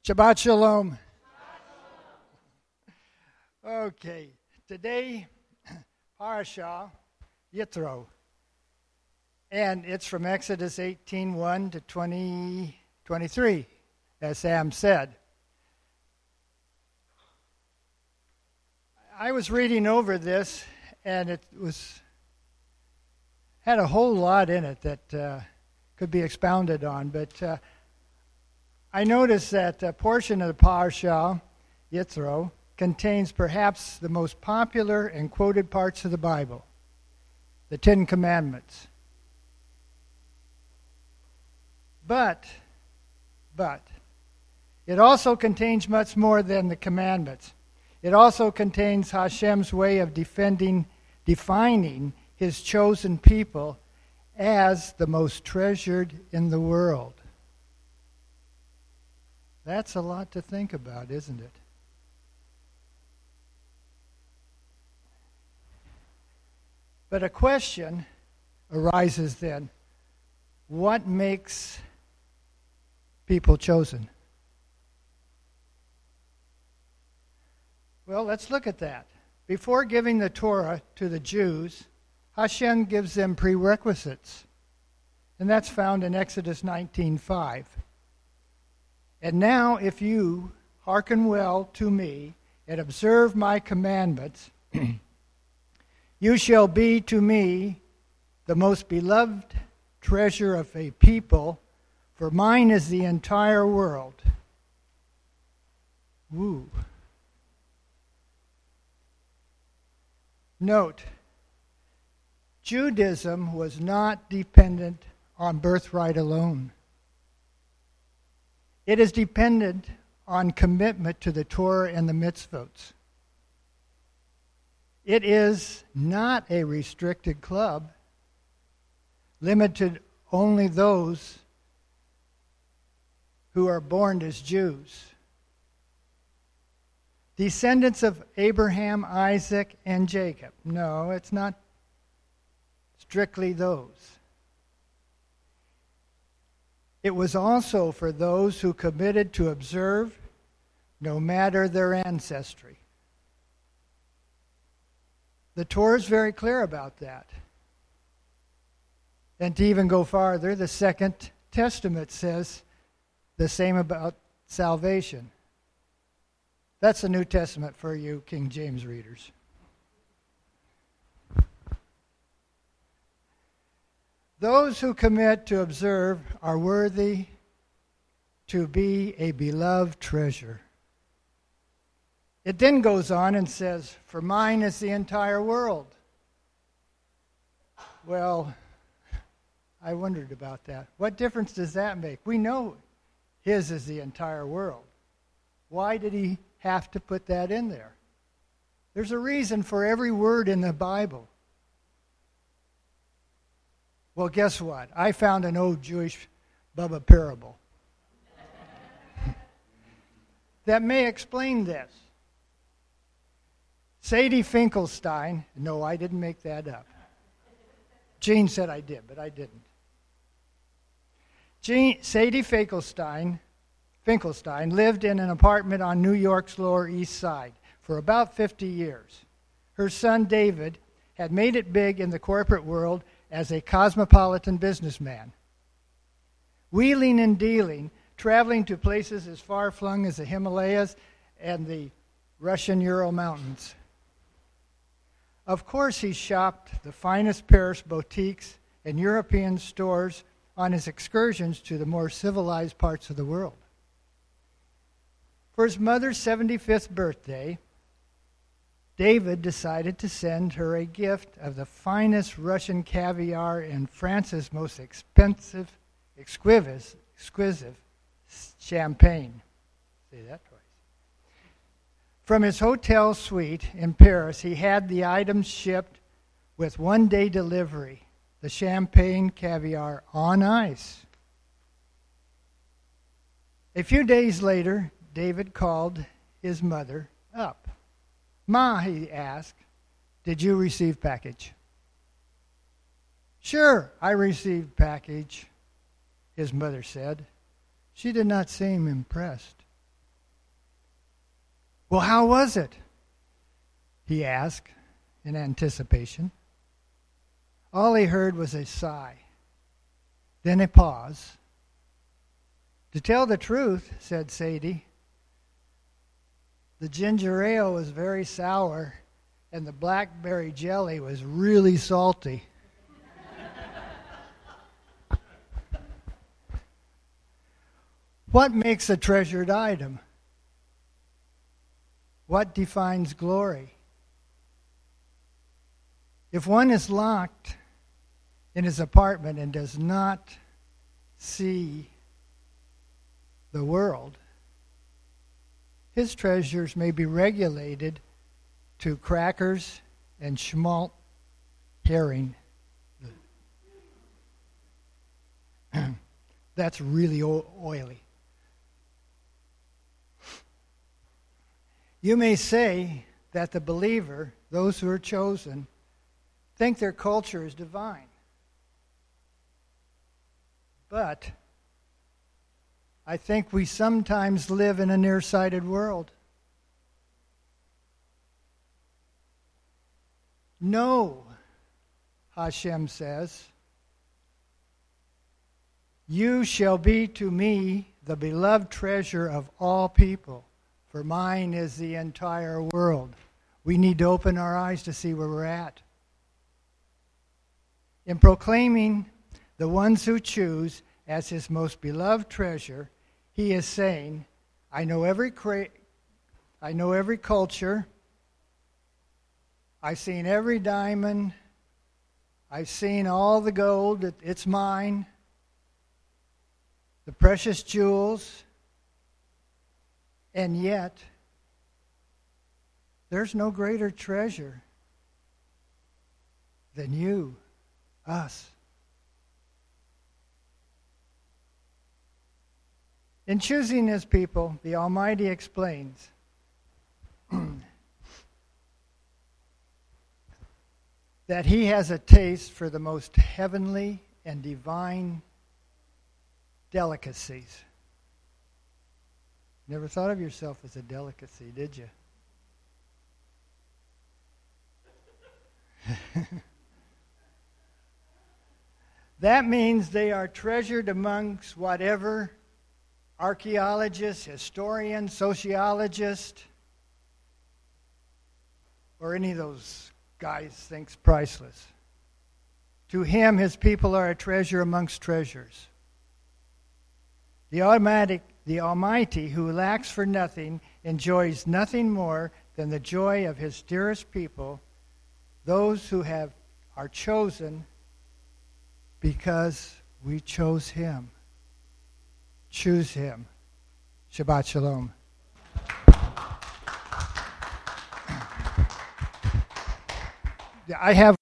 Shabbat Shalom. Okay, today, Parashah Yitro, and it's from Exodus 18:1 to 20:23, as Sam said. I was reading over this, and it had a whole lot in it that could be expounded on, but I noticed that a portion of the Parashah Yitro contains perhaps the most popular and quoted parts of the Bible, the Ten Commandments. But, it also contains much more than the commandments. It also contains Hashem's way of defining His chosen people as the most treasured in the world. That's a lot to think about, isn't it? But a question arises then. What makes people chosen? Well, let's look at that. Before giving the Torah to the Jews, Hashem gives them prerequisites. And that's found in Exodus 19:5. And now if you hearken well to me and observe my commandments, you shall be to me the most beloved treasure of a people, for mine is the entire world. Woo. Note, Judaism was not dependent on birthright alone. It is dependent on commitment to the Torah and the mitzvot. It is not a restricted club, limited only those who are born as Jews. Descendants of Abraham, Isaac, and Jacob. No, it's not strictly those. It was also for those who committed to observe, no matter their ancestry. The Torah is very clear about that. And to even go farther, the Second Testament says the same about salvation. That's the New Testament for you King James readers. Those who commit to observe are worthy to be a beloved treasure. It then goes on and says, for mine is the entire world. Well, I wondered about that. What difference does that make? We know His is the entire world. Why did He have to put that in there? There's a reason for every word in the Bible. Well, guess what? I found an old Jewish Bubba parable that may explain this. Sadie Finkelstein, no, I didn't make that up. Gene said I did, but I didn't. Sadie Finkelstein lived in an apartment on New York's Lower East Side for about 50 years. Her son David had made it big in the corporate world as a cosmopolitan businessman, wheeling and dealing, traveling to places as far-flung as the Himalayas and the Russian Ural Mountains. Of course, he shopped the finest Paris boutiques and European stores on his excursions to the more civilized parts of the world. For his mother's 75th birthday, David decided to send her a gift of the finest Russian caviar and France's most exquisite champagne. Say that twice. From his hotel suite in Paris, he had the items shipped with one-day delivery, the champagne caviar on ice. A few days later, David called his mother up. Ma, he asked, did you receive package? Sure, I received package, his mother said. She did not seem impressed. Well, how was it? He asked in anticipation. All he heard was a sigh, then a pause. To tell the truth, said Sadie, the ginger ale was very sour and the blackberry jelly was really salty. What makes a treasured item? What defines glory? If one is locked in his apartment and does not see the world, his treasures may be regulated to crackers and schmalt herring. That's really oily. You may say that the believer, those who are chosen, think their culture is divine. But I think we sometimes live in a nearsighted world. No, Hashem says, you shall be to me the beloved treasure of all people, for mine is the entire world. We need to open our eyes to see where we're at. In proclaiming the ones who choose as his most beloved treasure, he is saying, I know every culture. I've seen every diamond. I've seen all the gold. It's mine. The precious jewels. And yet, there's no greater treasure than you, us. In choosing his people, the Almighty explains that he has a taste for the most heavenly and divine delicacies. Never thought of yourself as a delicacy, did you? That means they are treasured amongst whatever archaeologist, historian, sociologist, or any of those guys thinks priceless. To him, his people are a treasure amongst treasures. The Almighty, who lacks for nothing, enjoys nothing more than the joy of his dearest people, those who are chosen because we chose him. Choose him. Shabbat Shalom. I have